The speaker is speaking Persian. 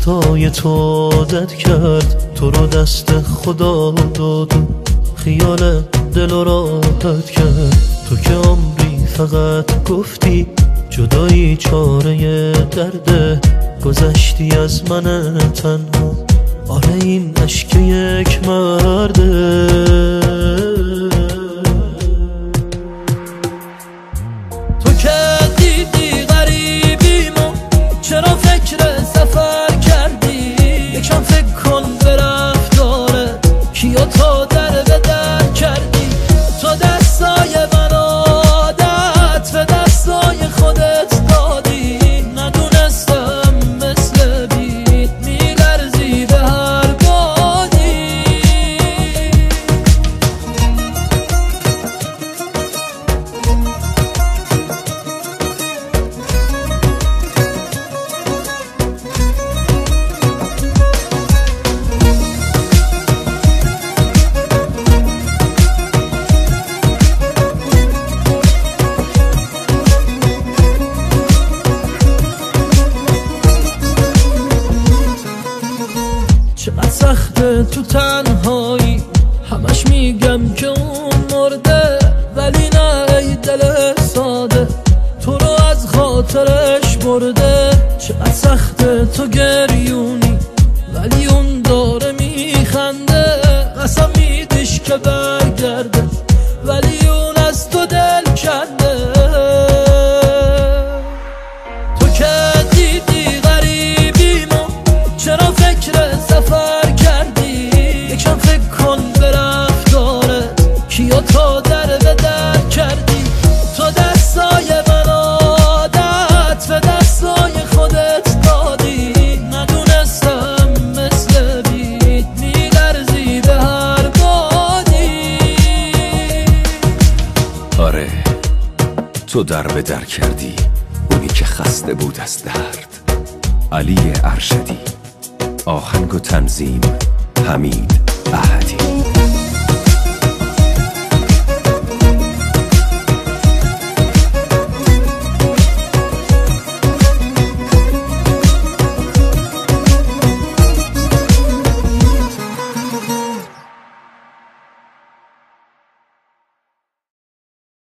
دستای تو عادت کرد، تو رو دست خدا داد، خیال دل رو راحت کرد. تو که عمری فقط گفتی جدایی چاره درده، گذشتی از من تنها، آره این عشق یک مرده. تو که دیدی غریبیمو، چرا فکر سفر کردی؟ یکم فکر کن به رفتاره، کیا تو در به در کردی؟ تو دستای من عادت به دستای خودت دادی، ندونستم مثل بید میلرزی به هر بادی. چقدر سخته تو تنهایی، همش میگم که اون مرده، ولی نه ای دل ساده، تو رو از خاطرش برده. چقدر سخته تو گریونی، ولی اون داره میخنده، قسم میدیش که برگرده، ولی اون از تو دل کنده. تو که دیدی غریبیمو، چرا فکر سفر کردی؟ یکم فکر کن به رفتارت، کیا تو در به در کردی؟ تو دستای من عادت به دستای خودت دادی، ندونستم مثل بید میلرزی به هر بادی. آره تو در به در کردی، اونی که خسته بود از درد. علی ارشدی، آهنگ و تنظیم حمید احدی.